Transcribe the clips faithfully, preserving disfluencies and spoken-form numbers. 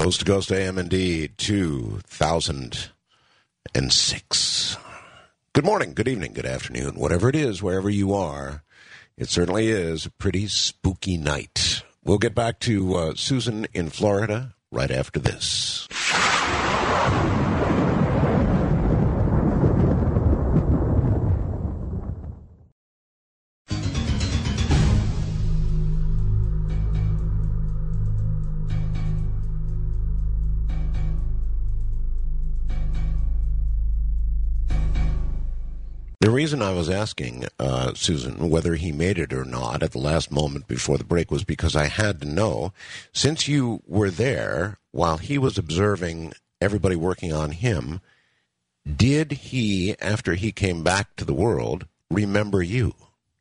Coast to Coast A M indeed, two thousand six. Good morning, good evening, good afternoon, whatever it is, wherever you are. It certainly is a pretty spooky night. We'll get back to uh, Susan in Florida right after this. The reason I was asking uh, Susan whether he made it or not at the last moment before the break was because I had to know, since you were there while he was observing everybody working on him, did he, after he came back to the world, remember you?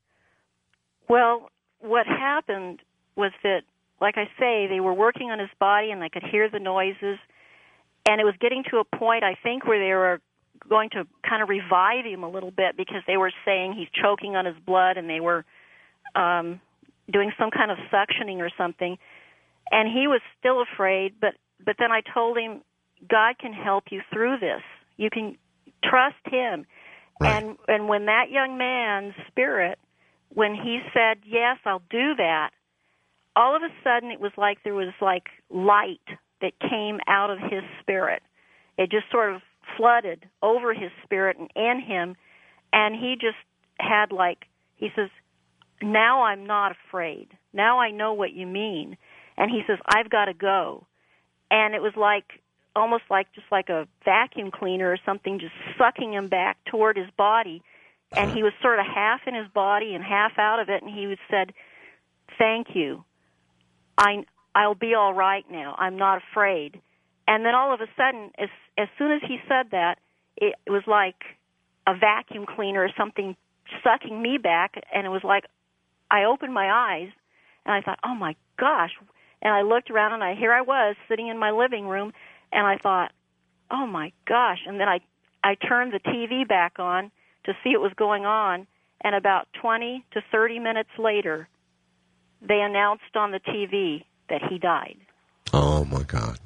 Well, what happened was that, like I say, they were working on his body and I could hear the noises, and it was getting to a point, I think, where they were going to kind of revive him a little bit because they were saying he's choking on his blood, and they were um, doing some kind of suctioning or something. And he was still afraid, but, but then I told him, God can help you through this. You can trust him. Right. And and when that young man's spirit, when he said, yes, I'll do that, all of a sudden it was like there was like light that came out of his spirit. It just sort of flooded over his spirit and in him, and he just had like, he says, now I'm not afraid. Now I know what you mean. And he says, I've got to go. And it was like, almost like just like a vacuum cleaner or something, just sucking him back toward his body. And he was sort of half in his body and half out of it, and he said, thank you. I, I'll be all right now. I'm not afraid. And then all of a sudden, as as soon as he said that, it, it was like a vacuum cleaner or something sucking me back, and it was like I opened my eyes, and I thought, oh, my gosh. And I looked around, and I here I was sitting in my living room, and I thought, oh, my gosh. And then I, I turned the T V back on to see what was going on, and about twenty to thirty minutes later, they announced on the T V that he died. Oh, my God.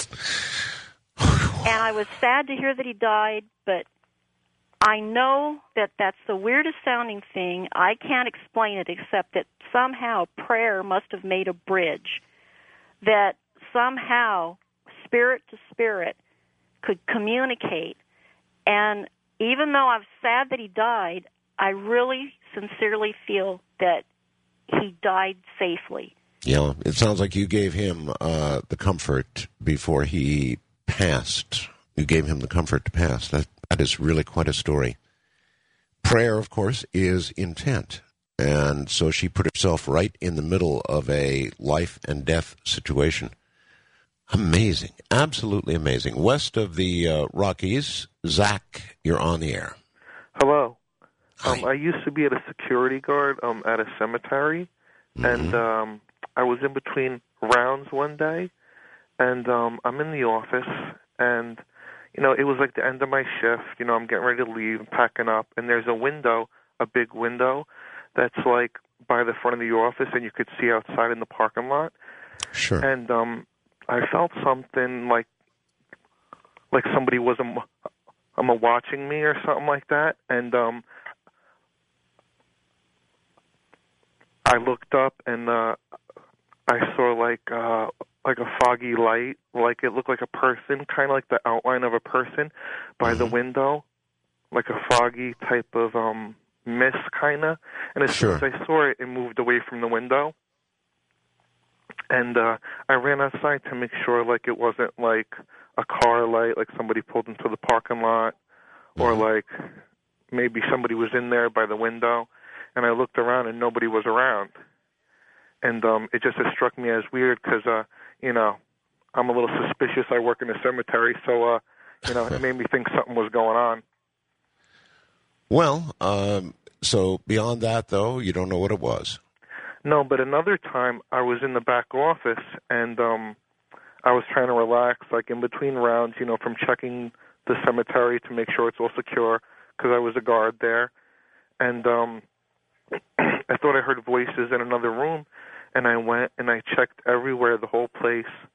And I was sad to hear that he died, but I know that that's the weirdest sounding thing. I can't explain it except that somehow prayer must have made a bridge, that somehow spirit to spirit could communicate. And even though I'm sad that he died, I really sincerely feel that he died safely. Yeah, it sounds like you gave him uh, the comfort before he passed. You gave him the comfort to pass. That that is really quite a story. Prayer, of course, is intent. And so she put herself right in the middle of a life and death situation. Amazing. Absolutely amazing. West of the uh, Rockies, Zach, you're on the air. Hello. Um, I used to be at a security guard um, at a cemetery, mm-hmm. and um, I was in between rounds one day, and um, I'm in the office, and, you know, it was like the end of my shift. You know, I'm getting ready to leave, I'm packing up, and there's a window, a big window, that's like by the front of the office, and you could see outside in the parking lot. Sure. And um, I felt something like like somebody was um, um, watching me or something like that, and um, I looked up, and uh, I saw like uh, like a foggy light, like it looked like a person, kind of like the outline of a person by mm-hmm. the window, like a foggy type of um, mist, kind of. And as sure. soon as I saw it, it moved away from the window. And uh, I ran outside to make sure, like, it wasn't like a car light, like somebody pulled into the parking lot, mm-hmm. or like maybe somebody was in there by the window. And I looked around, and nobody was around. And um, it just has struck me as weird because, uh, you know, I'm a little suspicious. I work in a cemetery, so, uh, you know, it made me think something was going on. Well, um, so beyond that, though, you don't know what it was. No, but another time I was in the back office, and um, I was trying to relax, like in between rounds, you know, from checking the cemetery to make sure it's all secure because I was a guard there. And um, I thought I heard voices in another room, and I went and I checked everywhere, the whole place,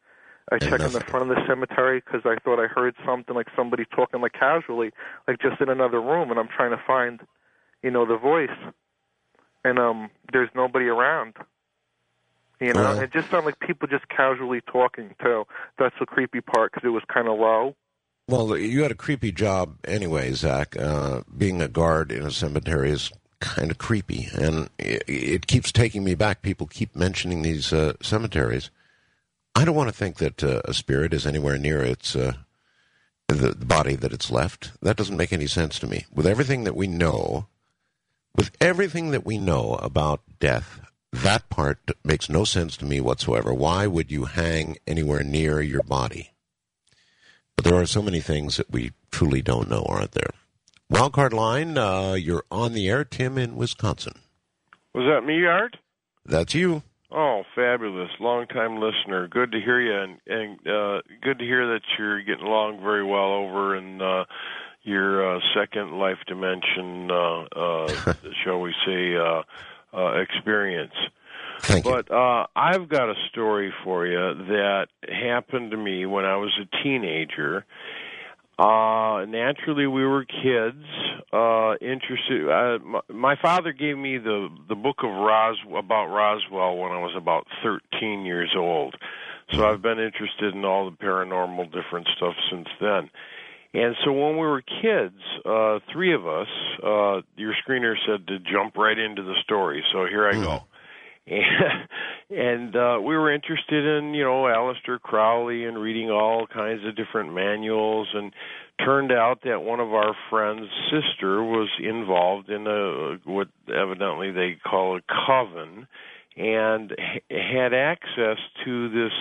I check in the front of the cemetery because I thought I heard something like somebody talking like casually, like just in another room, and I'm trying to find, you know, the voice, and um, there's nobody around. You know, Well, it just sounded like people just casually talking too. That's the creepy part because it was kind of low. Well, you had a creepy job anyway, Zach. Uh, being a guard in a cemetery is kind of creepy, and it, it keeps taking me back. People keep mentioning these uh, cemeteries. I don't want to think that uh, a spirit is anywhere near its uh, the, the body that it's left. That doesn't make any sense to me. With everything that we know, with everything that we know about death, that part makes no sense to me whatsoever. Why would you hang anywhere near your body? But there are so many things that we truly don't know, aren't there? Wildcard line, uh, you're on the air, Tim in Wisconsin. Was that me, Art? That's you. Oh, fabulous. Long-time listener. Good to hear you, and, and uh, good to hear that you're getting along very well over in uh, your uh, second life dimension, uh, uh, shall we say, uh, uh, experience. Thank you. But uh, I've got a story for you that happened to me when I was a teenager. Uh, naturally, we were kids, uh, interested. Uh, my, my father gave me the the book of Ros about Roswell when I was about thirteen years old. So I've been interested in all the paranormal different stuff since then. And so when we were kids, uh, three of us, uh, your screener said to jump right into the story. So here I go. And, and uh, we were interested in, you know, Aleister Crowley and reading all kinds of different manuals, and turned out that one of our friend's sister was involved in a what evidently they call a coven, and had access to this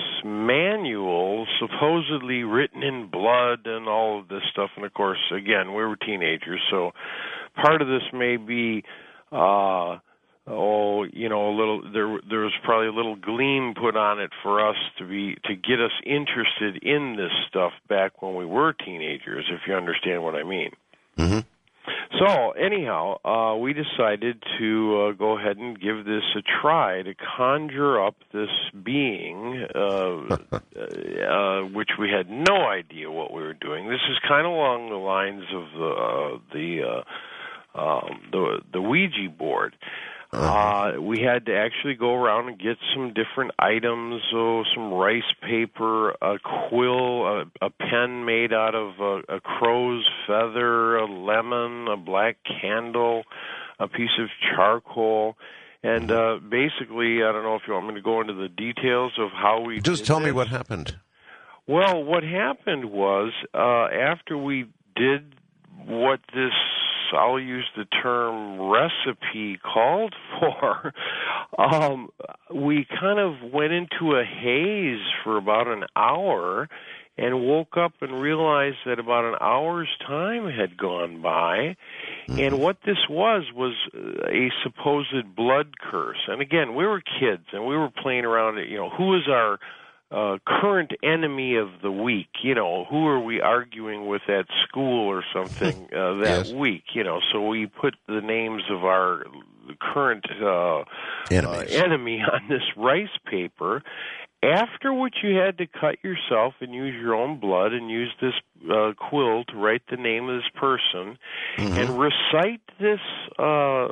manual supposedly written in blood and all of this stuff. And of course, again, we were teenagers, so part of this may be uh oh, you know, a little there there was probably a little gleam put on it for us to be to get us interested in this stuff back when we were teenagers, if you understand what I mean. Mm-hmm. So anyhow, uh, we decided to uh, go ahead and give this a try to conjure up this being, uh, uh, which we had no idea what we were doing. This is kind of along the lines of the uh, the uh, um, the the Ouija board. Uh, we had to actually go around and get some different items, so some rice paper, a quill, a, a pen made out of a, a crow's feather, a lemon, a black candle, a piece of charcoal, and uh, basically, I don't know if you want me to go into the details of how we Just did tell this. me what happened. Well, what happened was, uh, after we did what this, I'll use the term recipe called for, um, we kind of went into a haze for about an hour and woke up and realized that about an hour's time had gone by. Mm-hmm. And what this was was a supposed blood curse. And again, we were kids and we were playing around, you know, who is our Uh, current enemy of the week, you know, who are we arguing with at school or something uh, that yes. week, you know, so we put the names of our current uh, uh, enemy on this rice paper, after which you had to cut yourself and use your own blood and use this uh, quill to write the name of this person mm-hmm. and recite this uh,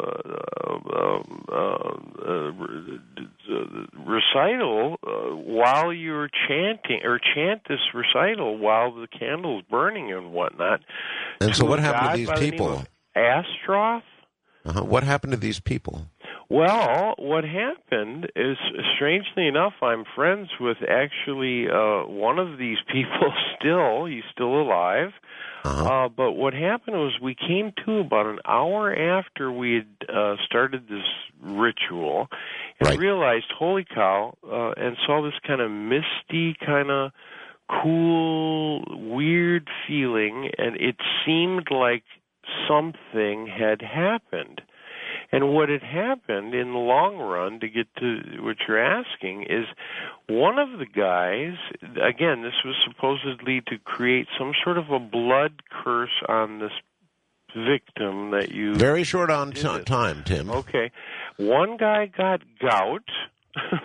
uh, uh, uh, recital uh, while you're chanting, or chant this recital while the candle's burning and whatnot. And so what happened to these people? Astroth? Uh-huh. What happened to these people? Well, what happened is, strangely enough, I'm friends with actually uh, one of these people still. He's still alive. Uh-huh. Uh, but what happened was we came to about an hour after we had uh, started this ritual and right. realized, holy cow, uh, and saw this kind of misty, kind of cool, weird feeling, and it seemed like something had happened. And what had happened in the long run, to get to what you're asking, is one of the guys, again, this was supposedly to create some sort of a blood curse on this victim that you... Very short on t- time, Tim. Okay. One guy got gout.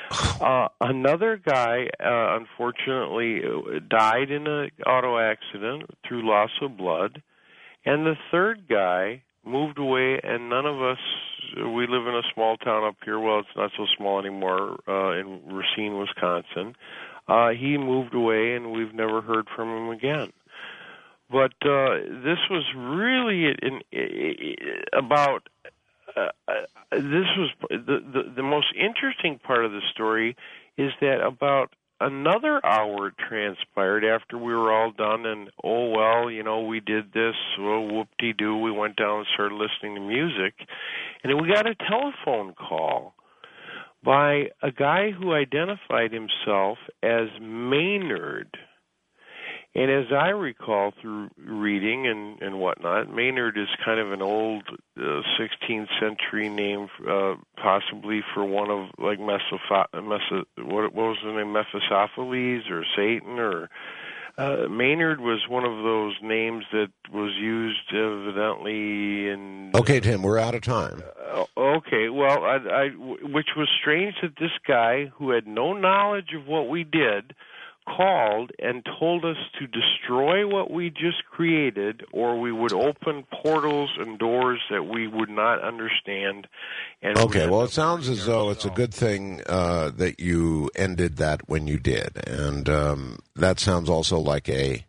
Uh, another guy, uh, unfortunately, died in an auto accident through loss of blood. And the third guy moved away, and none of us, we live in a small town up here. Well, it's not so small anymore, uh, in Racine, Wisconsin. Uh, he moved away, and we've never heard from him again. But uh, this was really in, in, about, uh, this was, the, the, the most interesting part of the story is that about another hour transpired after we were all done, and, oh, well, you know, we did this, well, whoop-de-doo, we went down and started listening to music, and then we got a telephone call by a guy who identified himself as Maynard. And as I recall through reading and, and whatnot, Maynard is kind of an old uh, sixteenth century name, uh, possibly for one of, like, Mesopho- Meso- what, what was the name, Mephistopheles or Satan, or uh, Maynard was one of those names that was used evidently in... Okay, Tim, we're out of time. Uh, okay, well, I, I, which was strange that this guy, who had no knowledge of what we did, called and told us to destroy what we just created, or we would open portals and doors that we would not understand. And okay, well, it sounds as though it's a good thing uh, that you ended that when you did, and um, that sounds also like a.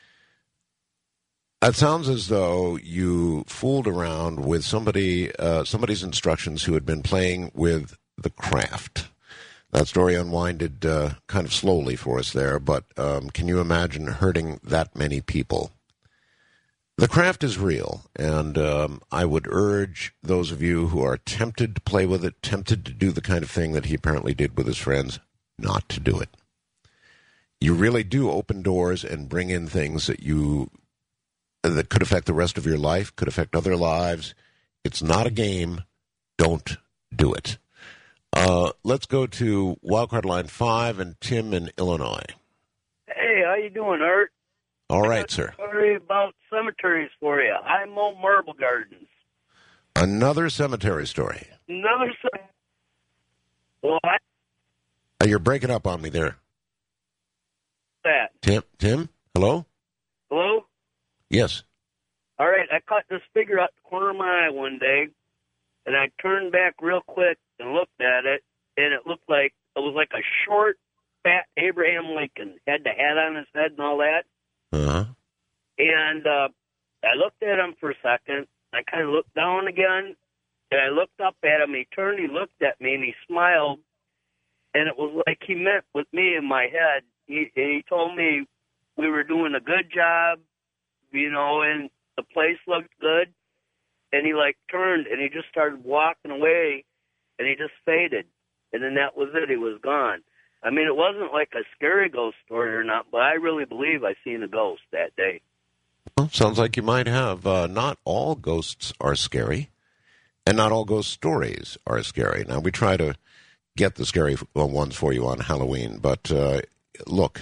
That sounds as though you fooled around with somebody, uh, somebody's instructions who had been playing with the craft. That story unwinded uh, kind of slowly for us there, but um, can you imagine hurting that many people? The craft is real, and um, I would urge those of you who are tempted to play with it, tempted to do the kind of thing that he apparently did with his friends, not to do it. You really do open doors and bring in things that you that could affect the rest of your life, could affect other lives. It's not a game. Don't do it. Uh, let's go to Wildcard Line five and Tim in Illinois. Hey, how you doing, Art? All right, sir. Sorry about cemeteries for you. I mow marble gardens. Another cemetery story. Another cemetery. Well, I... Uh, you're breaking up on me there. That. Tim? Tim? Hello? Hello? Yes. All right, I caught this figure out the corner of my eye one day, and I turned back real quick and looked at it, and it looked like it was like a short, fat Abraham Lincoln. Had the hat on his head and all that. Uh-huh. And uh, I looked at him for a second. I kind of looked down again, and I looked up at him. He turned, he looked at me, and he smiled, and it was like he met with me in my head. He, and he told me we were doing a good job, you know, and the place looked good. And he, like, turned, and he just started walking away, and he just faded. And then that was it. He was gone. I mean, it wasn't like a scary ghost story or not, but I really believe I seen a ghost that day. Well, sounds like you might have. Uh, not all ghosts are scary, and not all ghost stories are scary. Now, we try to get the scary ones for you on Halloween, but uh, look,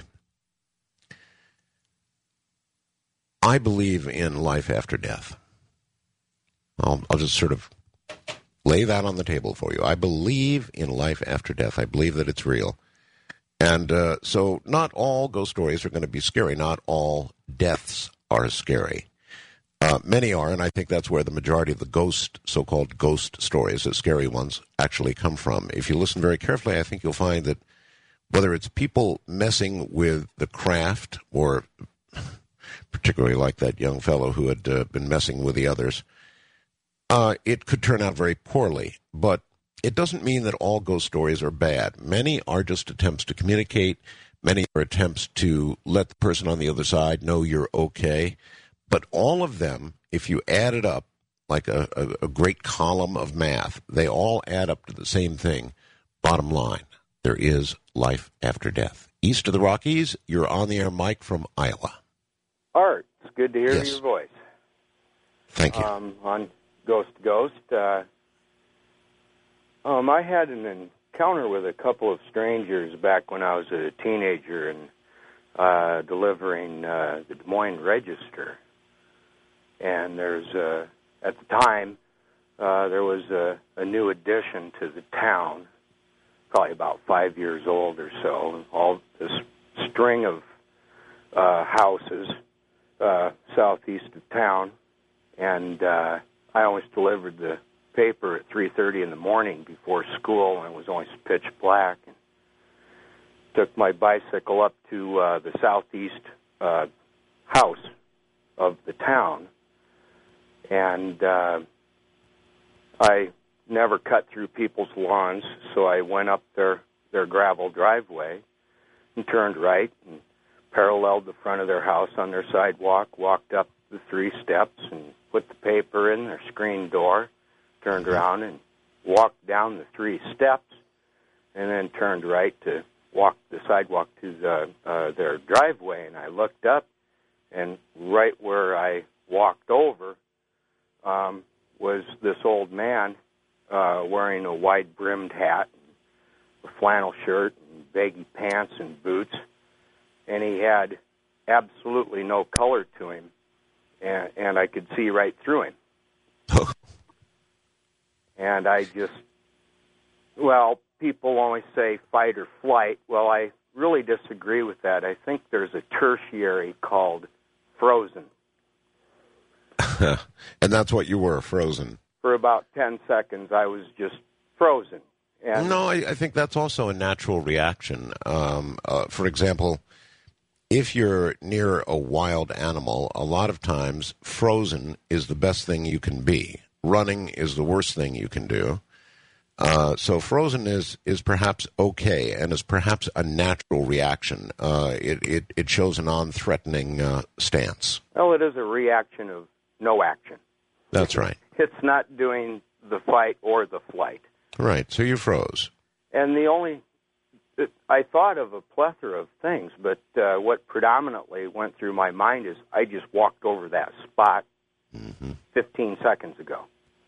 I believe in life after death. I'll, I'll just sort of lay that on the table for you. I believe in life after death. I believe that it's real. And uh, so not all ghost stories are going to be scary. Not all deaths are scary. Uh, many are, and I think that's where the majority of the ghost, so-called ghost stories, the scary ones, actually come from. If you listen very carefully, I think you'll find that whether it's people messing with the craft, or particularly like that young fellow who had uh, been messing with the others, Uh, it could turn out very poorly, but it doesn't mean that all ghost stories are bad. Many are just attempts to communicate. Many are attempts to let the person on the other side know you're okay. But all of them, if you add it up like a, a, a great column of math, they all add up to the same thing. Bottom line, there is life after death. East of the Rockies, you're on the air, Mike from Iowa. Art, it's good to hear Yes. your voice. Thank you. Um, on Ghost to Ghost. Uh, um, I had an encounter with a couple of strangers back when I was a teenager and uh, delivering uh, the Des Moines Register. And there's, uh, at the time, uh, there was a, a new addition to the town, probably about five years old or so. All this string of uh, houses uh, southeast of town, and uh, I always delivered the paper at three thirty in the morning before school, and it was always pitch black. And took my bicycle up to uh, the southeast uh, house of the town, and uh, I never cut through people's lawns, so I went up their, their gravel driveway and turned right and paralleled the front of their house on their sidewalk, walked up the three steps and put the paper in their screen door, turned around and walked down the three steps, and then turned right to walk the sidewalk to the, uh, their driveway. And I looked up, and right where I walked over um, was this old man uh, wearing a wide-brimmed hat, and a flannel shirt, and baggy pants and boots, and he had absolutely no color to him, and, and I could see right through him. And I just, well, people always say fight or flight. Well, I really disagree with that. I think there's a tertiary called frozen. And that's what you were, frozen. For about ten seconds, I was just frozen. And no, I, I think that's also a natural reaction. Um, uh, for example, if you're near a wild animal, a lot of times frozen is the best thing you can be. Running is the worst thing you can do. Uh, so frozen is, is perhaps okay and is perhaps a natural reaction. Uh, it, it, it shows a non-threatening uh, stance. Well, it is a reaction of no action. That's right. It's not doing the fight or the flight. Right, so you froze. And the only, I thought of a plethora of things, but uh, what predominantly went through my mind is I just walked over that spot mm-hmm. fifteen seconds ago.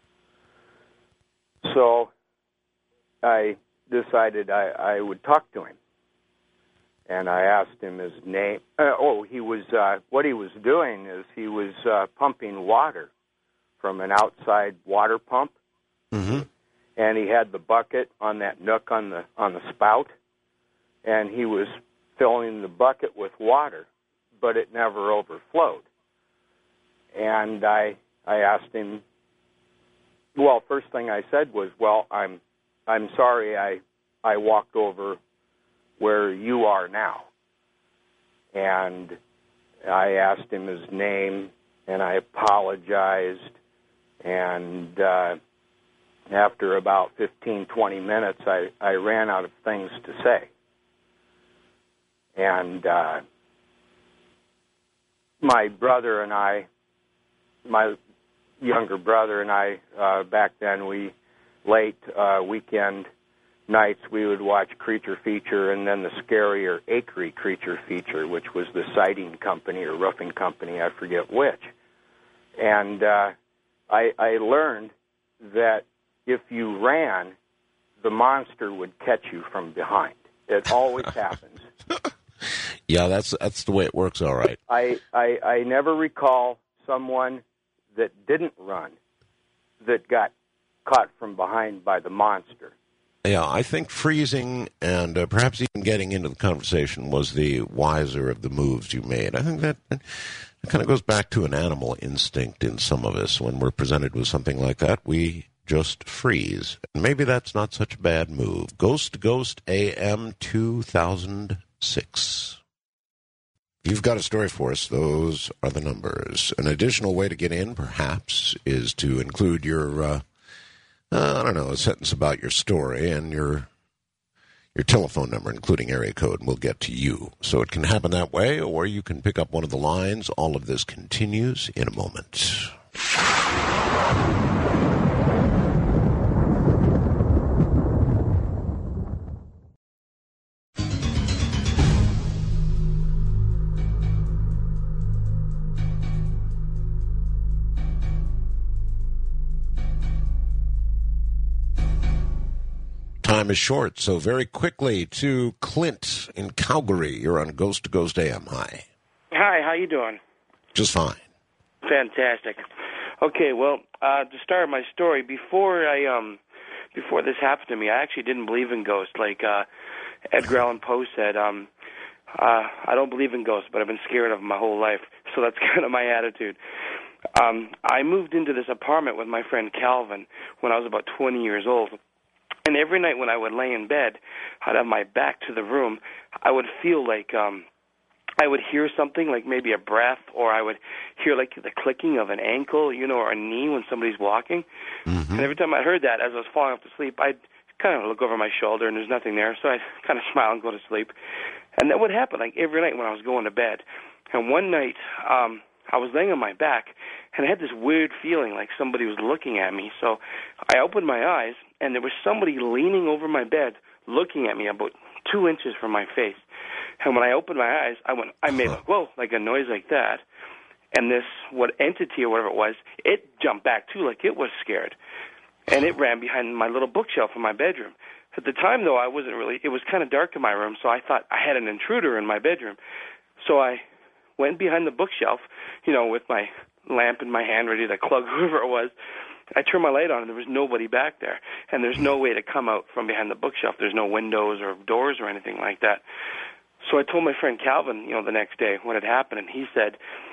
So I decided I, I would talk to him. And I asked him his name. Uh, oh, he was, uh, what he was doing is he was uh, pumping water from an outside water pump. Mm-hmm. And he had the bucket on that nook on the on the spout. And he was filling the bucket with water, but it never overflowed. And I I asked him, well, first thing I said was, well, I'm I'm sorry I I walked over where you are now. And I asked him his name, and I apologized. And uh, after about fifteen, twenty minutes, I, I ran out of things to say. And uh, my brother and I, my younger brother and I, uh, back then, we late uh, weekend nights we would watch Creature Feature, and then the scarier Acre Creature Feature, which was the siding company or roofing company, I forget which. And uh, I, I learned that if you ran, the monster would catch you from behind. It always happens. Yeah, that's that's the way it works, all right. I, I, I never recall someone that didn't run that got caught from behind by the monster. Yeah, I think freezing and uh, perhaps even getting into the conversation was the wiser of the moves you made. I think that, that kind of goes back to an animal instinct in some of us. When we're presented with something like that, we just freeze. And maybe that's not such a bad move. Ghost to Ghost A M two thousand six. If you've got a story for us, those are the numbers. An additional way to get in, perhaps, is to include your... Uh, Uh, I don't know, a sentence about your story and your your telephone number, including area code, and we'll get to you. So it can happen that way, or you can pick up one of the lines. All of this continues in a moment. Time is short, so very quickly to Clint in Calgary. You're on Ghost to Ghost A M. Hi. Hi, how you doing? Just fine. Fantastic. Okay, well, uh, to start my story, before I um before this happened to me, I actually didn't believe in ghosts. Like uh, Edgar Allan Poe said, um, uh, I don't believe in ghosts, but I've been scared of them my whole life. So that's kind of my attitude. Um, I moved into this apartment with my friend Calvin when I was about twenty years old. And every night when I would lay in bed, I'd have my back to the room. I would feel like um, I would hear something, like maybe a breath, or I would hear like the clicking of an ankle, you know, or a knee when somebody's walking. Mm-hmm. And every time I heard that, as I was falling off to sleep, I'd kind of look over my shoulder, and there's nothing there, so I'd kind of smile and go to sleep. And that would happen like every night when I was going to bed. And one night, um, I was laying on my back, and I had this weird feeling like somebody was looking at me. So I opened my eyes, and there was somebody leaning over my bed looking at me about two inches from my face. And when I opened my eyes, I went, I made like, whoa, like a noise like that. And this, what entity or whatever it was, it jumped back too, like it was scared. And it ran behind my little bookshelf in my bedroom. At the time, though, I wasn't really, it was kind of dark in my room, so I thought I had an intruder in my bedroom. So I went behind the bookshelf, you know, with my lamp in my hand ready to plug whoever it was. I turned my light on, and there was nobody back there. And there's no way to come out from behind the bookshelf. There's no windows or doors or anything like that. So I told my friend Calvin, you know, the next day what had happened, and he said,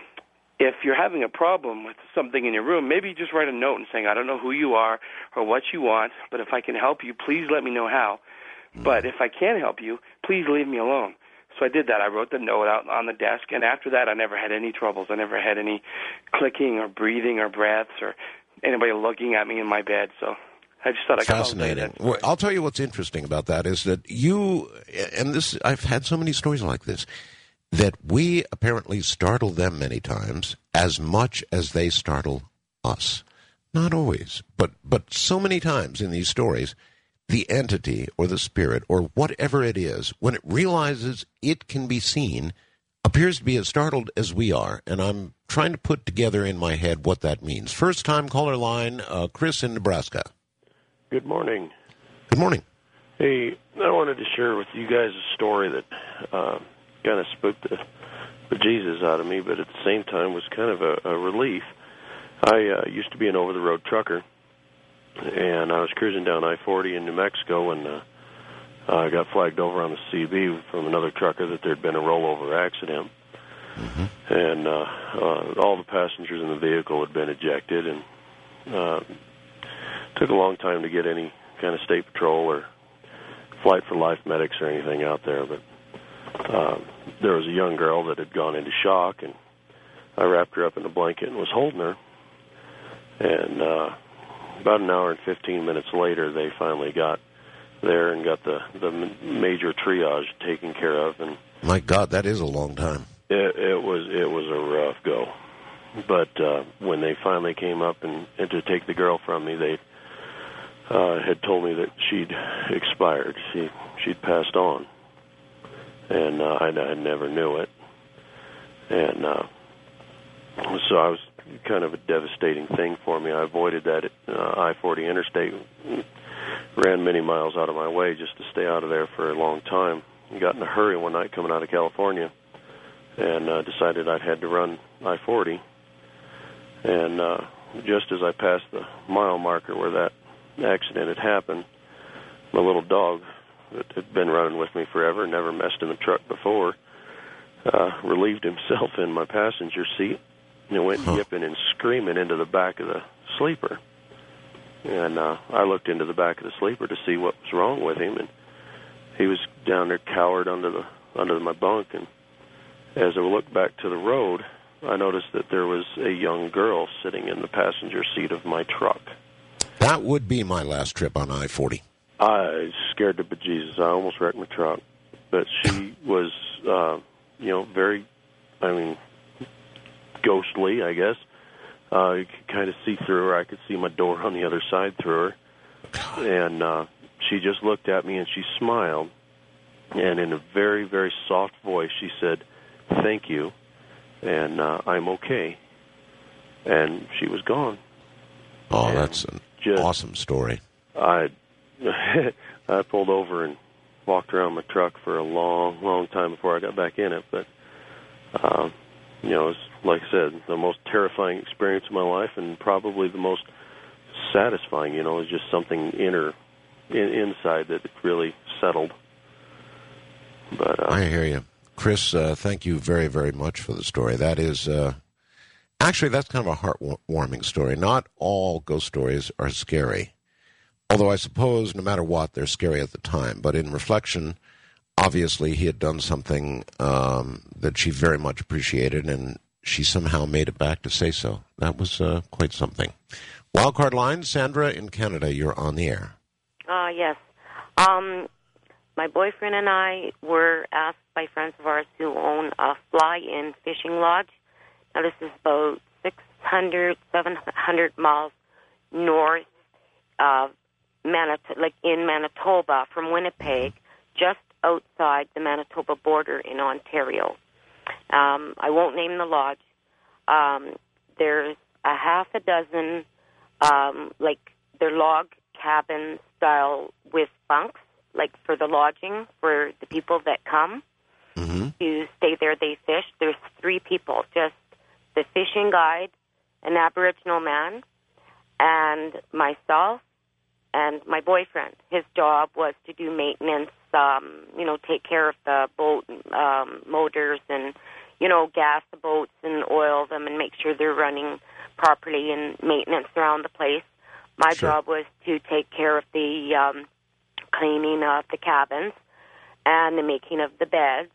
if you're having a problem with something in your room, maybe just write a note and saying, I don't know who you are or what you want, but if I can help you, please let me know how. But if I can't help you, please leave me alone. So I did that. I wrote the note out on the desk, and after that I never had any troubles. I never had any clicking or breathing or breaths or anybody looking at me in my bed. So I just thought I got fascinating. Well, I'll tell you what's interesting about that is that you, and this, I've had so many stories like this, that we apparently startle them many times as much as they startle us. Not always, but but so many times in these stories, the entity or the spirit or whatever it is, when it realizes it can be seen, appears to be as startled as we are. And I'm trying to put together in my head what that means. First time caller line, uh, Chris in Nebraska. Good morning. Good morning. Hey, I wanted to share with you guys a story that uh, kind of spooked the bejesus out of me, but at the same time was kind of a, a relief. I uh, used to be an over-the-road trucker, and I was cruising down I forty in New Mexico, and uh, I got flagged over on the C B from another trucker that there had been a rollover accident. Mm-hmm. And uh, uh, all the passengers in the vehicle had been ejected, and uh, took a long time to get any kind of state patrol or Flight for Life medics or anything out there. But uh, there was a young girl that had gone into shock, and I wrapped her up in a blanket and was holding her. And uh, about an hour and fifteen minutes later, they finally got there and got the, the major triage taken care of. And my God, that is a long time. It, it was it was a rough go. But uh, when they finally came up and, and to take the girl from me, they uh, had told me that she'd expired. She she'd passed on, and uh, I, I never knew it. And uh, so I was kind of a devastating thing for me. I avoided that uh, I forty interstate, ran many miles out of my way just to stay out of there for a long time. I got in a hurry one night coming out of California, and uh, decided I'd had to run I forty. And uh, just as I passed the mile marker where that accident had happened, my little dog that had been running with me forever, never messed in the truck before, uh, relieved himself in my passenger seat and went huh. yipping and screaming into the back of the sleeper. And uh, I looked into the back of the sleeper to see what was wrong with him, and he was down there cowered under the under my bunk. And as I looked back to the road, I noticed that there was a young girl sitting in the passenger seat of my truck. That would be my last trip on I forty. I scared the bejesus. I almost wrecked my truck. But she was, uh, you know, very, I mean, ghostly, I guess. Uh, you could kind of see through her. I could see my door on the other side through her. God. And uh, she just looked at me and she smiled. And in a very, very soft voice, she said, "Thank you, and uh, I'm okay." And she was gone. Oh, and that's an just, awesome story. I I pulled over and walked around my truck for a long, long time before I got back in it. But, um, you know, it's, like I said, the most terrifying experience of my life, and probably the most satisfying. You know, it's just something inner in, inside that it really settled. But uh, I hear you. Chris, uh, thank you very, very much for the story. That is, uh, actually, that's kind of a heartwarming story. Not all ghost stories are scary, although I suppose no matter what, they're scary at the time. But in reflection, obviously, he had done something um, that she very much appreciated, and she somehow made it back to say so. That was uh, quite something. Wildcard line, Sandra in Canada, you're on the air. Uh, yes. Um, my boyfriend and I were asked by friends of ours who own a fly-in fishing lodge. Now, this is about six hundred, seven hundred miles north of Manitoba, like in Manitoba from Winnipeg, just outside the Manitoba border in Ontario. Um, I won't name the lodge. Um, there's a half a dozen, um, like, they're log cabin style with bunks, like for the lodging for the people that come mm-hmm. to stay there. They fish. There's three people, just the fishing guide, an Aboriginal man, and myself and my boyfriend. His job was to do maintenance, um, you know, take care of the boat um, motors and, you know, gas the boats and oil them and make sure they're running properly and maintenance around the place. My sure. job was to take care of the um, cleaning of the cabins and the making of the beds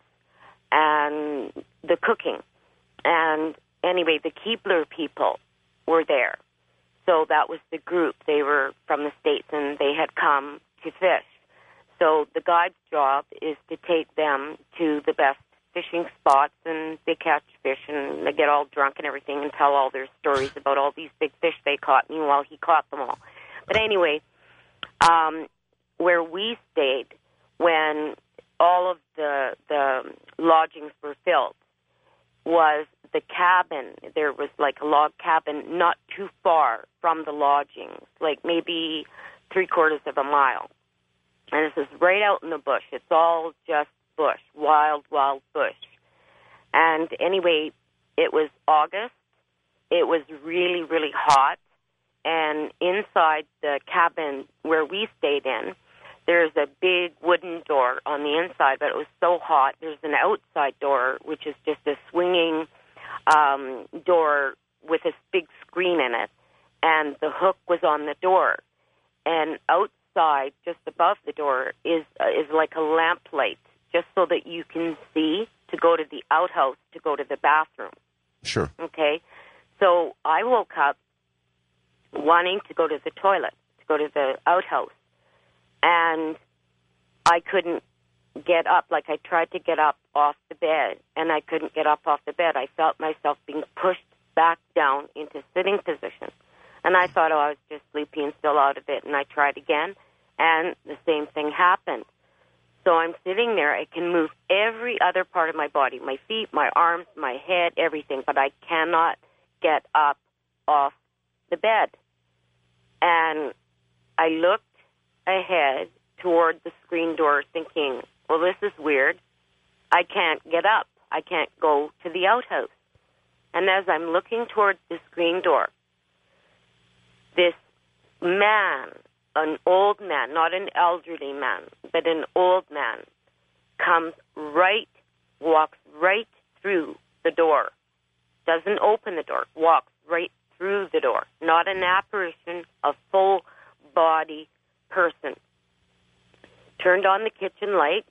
and the cooking. And anyway, the Keebler people were there. So that was the group. They were from the States, and they had come to fish. So the guide's job is to take them to the best fishing spots, and they catch fish, and they get all drunk and everything and tell all their stories about all these big fish they caught. Meanwhile, he caught them all. But anyway, um, where we stayed, when all of the the lodgings were filled, was the cabin. There was like a log cabin not too far from the lodgings, like maybe three quarters of a mile. And this is right out in the bush. It's all just bush, wild, wild bush. And anyway, it was August. It was really, really hot. And inside the cabin where we stayed in, there's a big wooden door on the inside, but it was so hot. There's an outside door, which is just a swinging um, door with this big screen in it, and the hook was on the door. And outside, just above the door, is uh, is like a lamp light, just so that you can see to go to the outhouse, to go to the bathroom. Sure. Okay? So I woke up wanting to go to the toilet, to go to the outhouse. And I couldn't get up. Like, I tried to get up off the bed, and I couldn't get up off the bed. I felt myself being pushed back down into sitting position. And I thought, oh, I was just sleepy and still out of it. And I tried again, and the same thing happened. So I'm sitting there. I can move every other part of my body, my feet, my arms, my head, everything, but I cannot get up off the bed. And I looked ahead toward the screen door thinking, well, this is weird. I can't get up. I can't go to the outhouse. And as I'm looking towards the screen door, this man, an old man, not an elderly man, but an old man, comes right, walks right through the door, doesn't open the door, walks right through the door, not an apparition, a full body person. Turned on the kitchen light.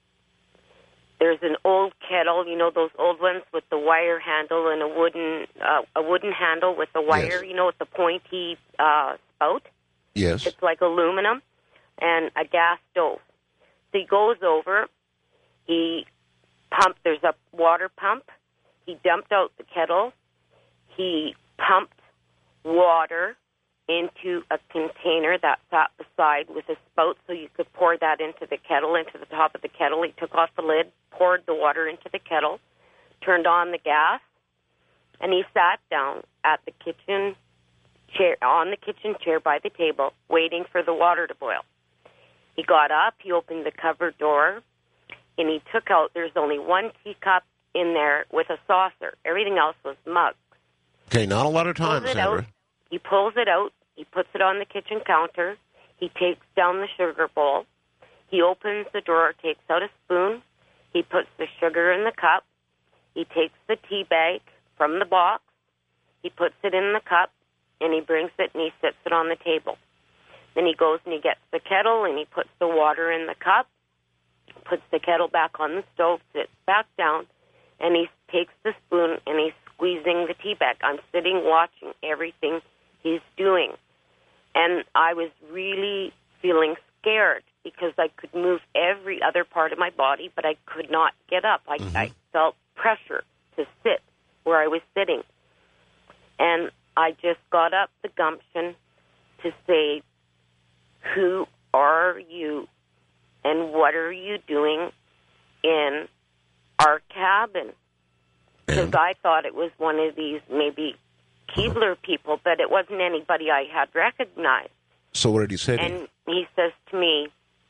There's an old kettle, you know, those old ones with the wire handle and a wooden uh, a wooden handle with the wire, yes. you know, with the pointy uh, spout. Yes. It's like aluminum, and a gas stove. So he goes over. He pumped. There's a water pump. He dumped out the kettle. He pumped water into a container that sat beside with a spout so you could pour that into the kettle, into the top of the kettle. He took off the lid, poured the water into the kettle, turned on the gas, and he sat down at the kitchen chair, on the kitchen chair by the table, waiting for the water to boil. He got up, he opened the cupboard door, and he took out, there's only one teacup in there with a saucer. Everything else was mugs. Okay, not a lot of time, Sandra. Out, he pulls it out. He puts it on the kitchen counter. He takes down the sugar bowl. He opens the drawer, takes out a spoon. He puts the sugar in the cup. He takes the tea bag from the box. He puts it in the cup, and he brings it and he sits it on the table. Then he goes and he gets the kettle and he puts the water in the cup, puts the kettle back on the stove, sits back down, and he takes the spoon and he's squeezing the tea bag. I'm sitting watching everything he's doing. And I was really feeling scared because I could move every other part of my body, but I could not get up. I, mm-hmm. I felt pressure to sit where I was sitting. And I just got up the gumption to say, who are you and what are you doing in our cabin? Because I thought it was one of these maybe Keebler people, but it wasn't anybody I had recognized. So what did he say to you? And he says to me,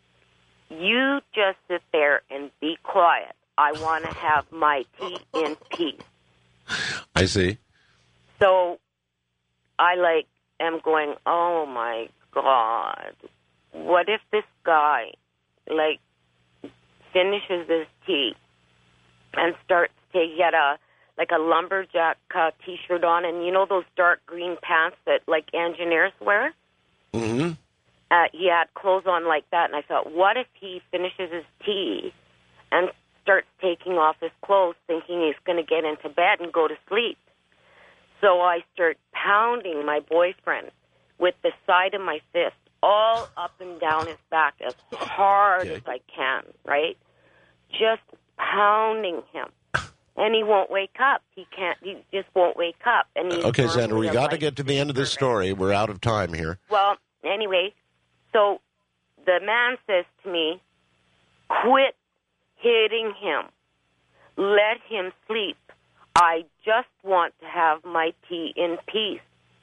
you just sit there and be quiet. I want to have my tea in peace. I see. So I, like, am going, oh, my God. What if this guy, like, finishes his tea and starts to get a, like a lumberjack uh, T-shirt on, and you know those dark green pants that, like, engineers wear? Mm-hmm. Uh, he had clothes on like that, and I thought, what if he finishes his tea and starts taking off his clothes, thinking he's going to get into bed and go to sleep? So I start pounding my boyfriend with the side of my fist all up and down his back as hard okay. as I can, right? Just pounding him. And he won't wake up. He can't, he just won't wake up. And he's okay, Sandra, we got to get to the end of this story. We're out of time here. Well, anyway, so the man says to me, quit hitting him. Let him sleep. I just want to have my tea in peace.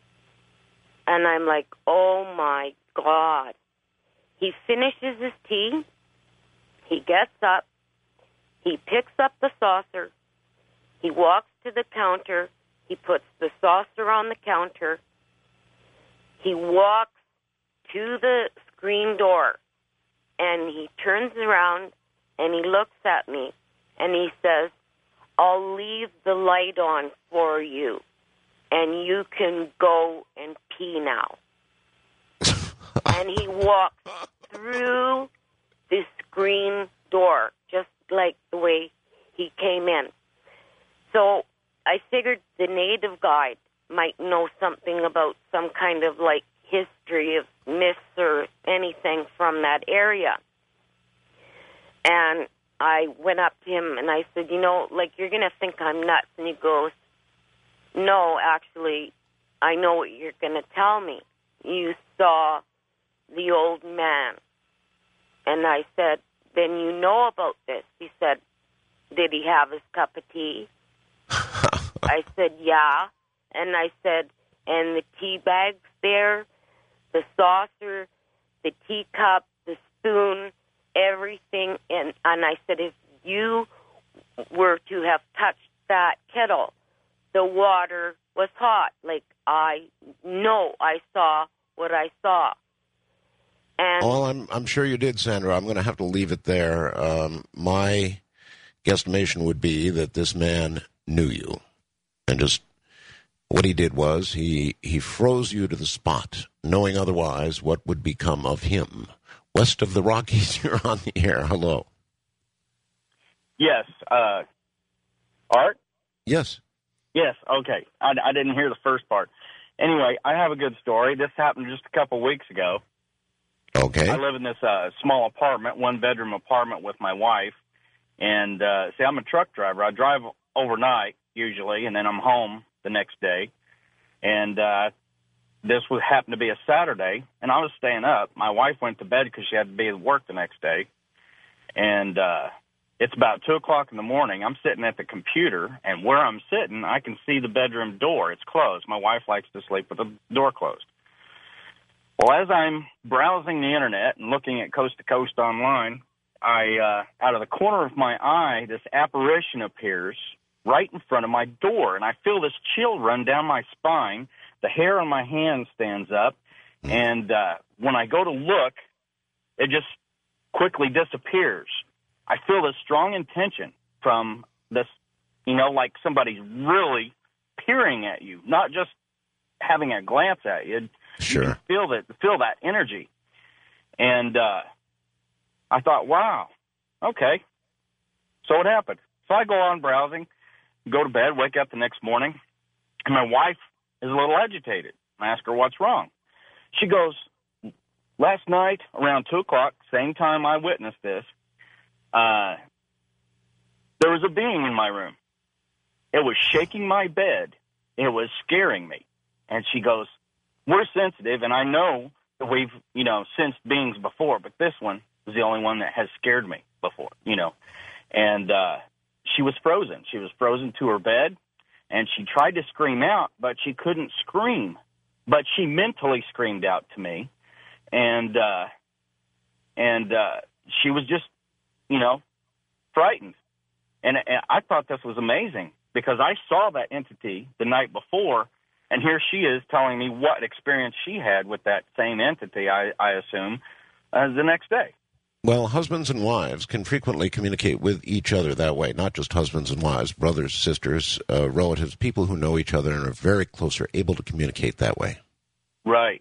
And I'm like, oh, my God. He finishes his tea. He gets up. He picks up the saucer. He walks to the counter. He puts the saucer on the counter. He walks to the screen door, and he turns around, and he looks at me, and he says, I'll leave the light on for you, and you can go and pee now. And he walks through the screen door, just like the way he came in. So I figured the native guide might know something about some kind of, like, history of myths or anything from that area. And I went up to him and I said, you know, like, you're going to think I'm nuts. And he goes, no, actually, I know what you're going to tell me. You saw the old man. And I said, then you know about this. He said, did he have his cup of tea? I said, yeah. And I said, and the tea bags there, the saucer, the teacup, the spoon, everything. And, and I said, if you were to have touched that kettle, the water was hot. Like, I know I saw what I saw. And well, I'm, I'm sure you did, Sandra. I'm going to have to leave it there. Um, my guesstimation would be that this man knew you. And just what he did was he, he froze you to the spot, knowing otherwise what would become of him. West of the Rockies, you're on the air. Hello. Yes. Uh, Art? Yes. Yes, okay. I, I didn't hear the first part. Anyway, I have a good story. This happened just a couple weeks ago. Okay. I live in this uh, small apartment, one-bedroom apartment with my wife. And, uh, see, I'm a truck driver. I drive overnight, usually, and then I'm home the next day. And uh, this would happen to be a Saturday, and I was staying up. My wife went to bed because she had to be at work the next day. And uh, it's about two o'clock in the morning. I'm sitting at the computer, and where I'm sitting, I can see the bedroom door. It's closed. My wife likes to sleep with the door closed. Well, as I'm browsing the Internet and looking at Coast to Coast online, I, uh, out of the corner of my eye, this apparition appears right in front of my door, and I feel this chill run down my spine. The hair on my hand stands up, and uh, when I go to look, it just quickly disappears. I feel this strong intention from this, you know, like somebody's really peering at you, not just having a glance at you. Sure. You can feel that, feel that energy. And uh, I thought, wow, okay. So it happened. So I go on browsing, go to bed, wake up the next morning, and my wife is a little agitated. I ask her what's wrong. She goes, last night around two o'clock, same time I witnessed this, uh, there was a being in my room. It was shaking my bed. It was scaring me. And she goes, we're sensitive, and I know that we've, you know, sensed beings before, but this one is the only one that has scared me before, you know. And uh, she was frozen. She was frozen to her bed, and she tried to scream out, but she couldn't scream. But she mentally screamed out to me, and uh, and uh, she was just, you know, frightened. And, and I thought this was amazing because I saw that entity the night before, and here she is telling me what experience she had with that same entity, I, I assume, uh, the next day. Well, husbands and wives can frequently communicate with each other that way, not just husbands and wives, brothers, sisters, uh, relatives, people who know each other and are very close are able to communicate that way. Right.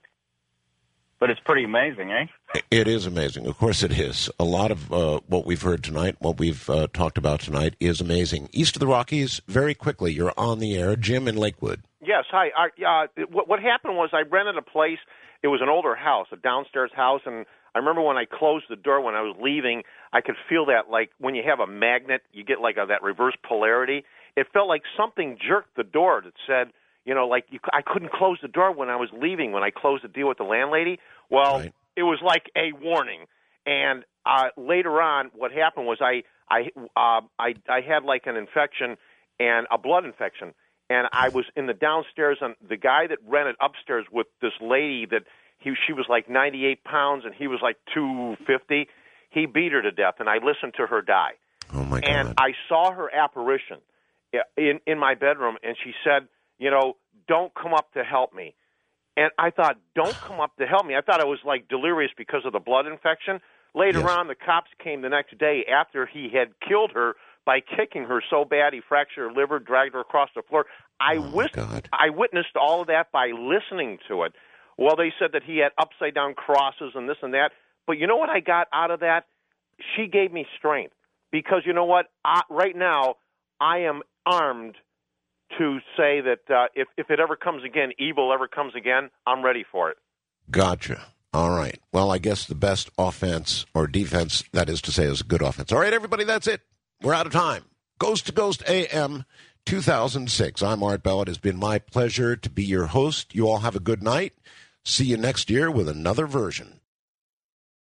But it's pretty amazing, eh? It is amazing. Of course it is. A lot of uh, what we've heard tonight, what we've uh, talked about tonight is amazing. East of the Rockies, very quickly, you're on the air. Jim in Lakewood. Yes, hi. Uh, what, what happened was I rented a place. It was an older house, a downstairs house, and I remember when I closed the door when I was leaving, I could feel that, like when you have a magnet, you get like a, that reverse polarity. It felt like something jerked the door that said, you know, like you, I couldn't close the door when I was leaving, when I closed the deal with the landlady. Well, right. It was like a warning. And uh, later on, what happened was I I, uh, I I had like an infection and a blood infection. And I was in the downstairs, and the guy that rented upstairs with this lady that he she was like ninety-eight pounds, and he was like two fifty. He beat her to death, and I listened to her die. Oh, my God. And I saw her apparition in, in my bedroom, and she said, you know, don't come up to help me. And I thought, don't come up to help me. I thought I was like delirious because of the blood infection. Later yes. on, the cops came the next day after he had killed her by kicking her so bad he fractured her liver, dragged her across the floor. I, oh wis- I witnessed all of that by listening to it. Well, they said that he had upside-down crosses and this and that. But you know what I got out of that? She gave me strength. Because you know what? I, right now, I am armed to say that uh, if, if it ever comes again, evil ever comes again, I'm ready for it. Gotcha. All right. Well, I guess the best offense or defense, that is to say, is a good offense. All right, everybody, that's it. We're out of time. Ghost to Ghost A M two thousand six. I'm Art Bell. It has been my pleasure to be your host. You all have a good night. See you next year with another version.